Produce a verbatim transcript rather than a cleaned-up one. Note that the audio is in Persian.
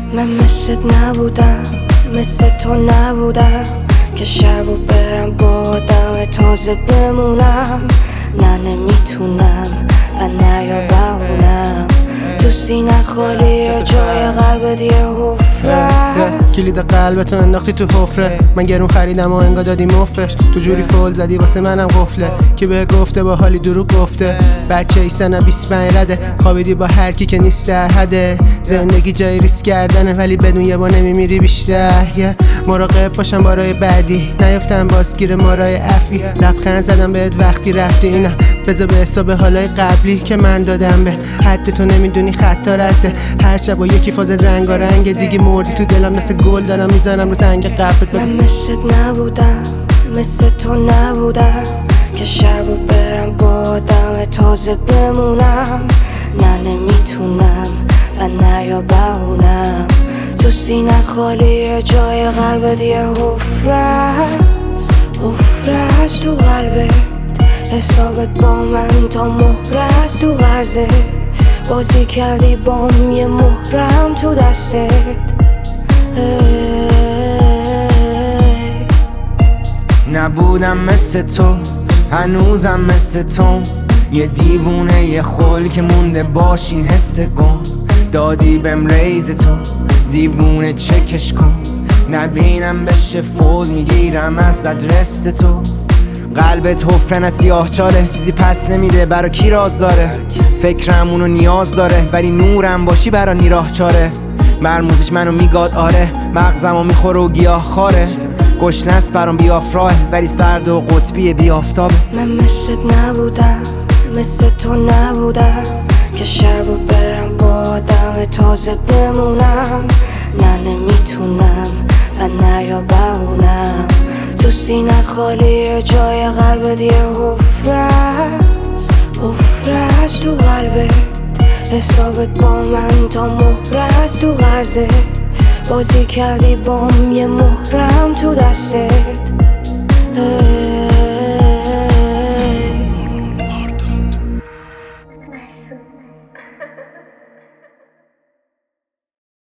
من مثلت نبودم، مثل تو نبودم که شبو برم با آدم تازه بمونم. نه نمیتونم و نه یا بهونم، تو سینت خالیه جای قلبت یه حفره. کلید قلبتو انداختی تو حفره، من گرون خریدم و انگار دادی مفرش. تو جوری فول زدی واسه منم قفله، که به گفته با حالی دروغ گفته. بچه ای سنم بیست و پنج رده، خوابیدی با هر کی که نیست در حده. زندگی جای ریسک کردنه ولی بدون یه با نمیمیری بیشتر. yeah. مراقب باشم بارای بعدی، نیفتم بازگیر مارای افی. لبخند زدم بهت وقتی رفتی، اینم بذار به حساب حالای قبلی که من دادم به حد. تو نمیدونی خطا رده، هر شب با یکی فاز رنگ و رنگ دیگه. مردی تو دلم مثل گل دارم میزنم رو سنگ قبرت. من مثلت نبودم، مثل تو نبودم که شبو برم با آدم تازه بمونم. نه نمیتونم و نه یا بهونم، تو سینت خالیه جای قلبت یه حفره‌ست. حفره‌ست تو قلبت، حسابت با من تا مهرست تو قرضه. بازی کردی بام یه مهرم تو دستت. نبودم مثل تو، هنوزم مثل تو. یه دیوونه یه خل که مونده باشین حس گم. دادی بهم ریز تو، دیوونه چکش کن. نبینم بشه فول میگیرم از ادرس تو. قلبت حفره نه سیاه چاله، چیزی پس نمیده برا کی راز داره. فکرم اونو نیاز داره ولی نورم باشی برا نیراه چاره. مرموزش منو میگاد آره، مغزمو میخوره و گیاه خاره. گشنست برام بیافراه ولی سرد و قطبی بیافتابه. من مثلت نبودم، مثل تو نبودم که شبو برم با آدم تازه بمونم. نه نمیتونم و نه یا بهونم، تو سینت خالیه جای قلبت یه حفره‌ست. حفره‌ست تو قلبت، حسابت با من تا مهرست تو قرضه. بازی کردی بام یه مهرم تو دسته.